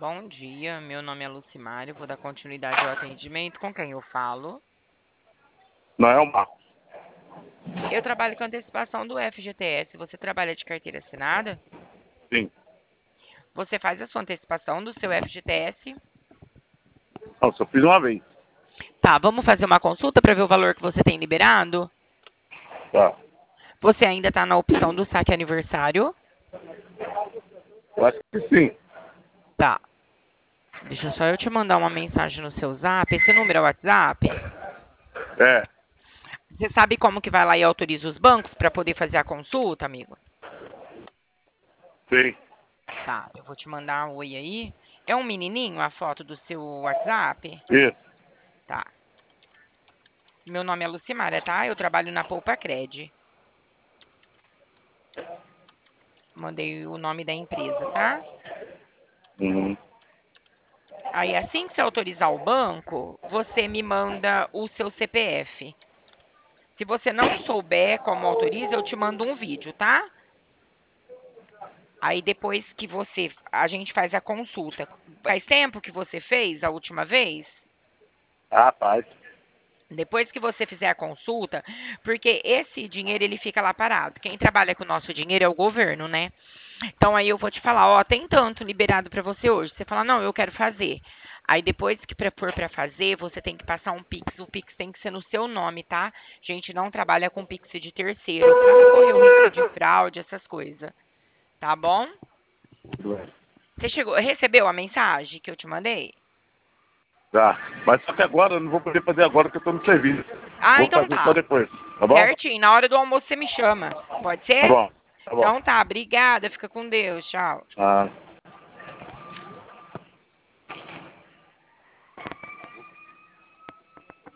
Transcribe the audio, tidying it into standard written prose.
Bom dia, meu nome é Lucimário, vou dar continuidade ao atendimento. Com quem eu falo? Não é o Marcos. Eu trabalho com antecipação do FGTS. Você trabalha de carteira assinada? Sim. Você faz a sua antecipação do seu FGTS? Não, só fiz uma vez. Tá, vamos fazer uma consulta para ver o valor que você tem liberado? Tá. Você ainda está na opção do saque aniversário? Eu acho que sim. Tá. Deixa só eu te mandar uma mensagem no seu zap. Esse número é o WhatsApp? É. Você sabe como que vai lá e autoriza os bancos para poder fazer a consulta, amigo? Sim. Tá, eu vou te mandar um oi aí. É um menininho a foto do seu WhatsApp? Isso. Tá. Meu nome é Lucimara, tá? Eu trabalho na Poupa Cred. Mandei o nome da empresa, tá? Uhum. Aí, assim que você autorizar o banco, você me manda o seu CPF. Se você não souber como autoriza, eu te mando um vídeo, tá? Aí, depois que a gente faz a consulta. Faz tempo que você fez a última vez? Rapaz. Depois que você fizer a consulta, porque esse dinheiro ele fica lá parado. Quem trabalha com o nosso dinheiro é o governo, né? Então aí eu vou te falar, ó, tem tanto liberado para você hoje. Você fala, não, eu quero fazer. Aí depois que for para fazer, você tem que passar um Pix. O Pix tem que ser no seu nome, tá? A gente não trabalha com Pix de terceiro, para não correr o risco de fraude, essas coisas. Tá bom? Você recebeu a mensagem que eu te mandei? Tá. Mas só que agora eu não vou poder fazer agora que eu tô no serviço. Ah, Vou então fazer só tá. depois. Tá bom? Certinho. Na hora do almoço você me chama. Pode Tá ser? bom. Tá bom. Então tá. Obrigada. Fica com Deus. Tchau. Ah.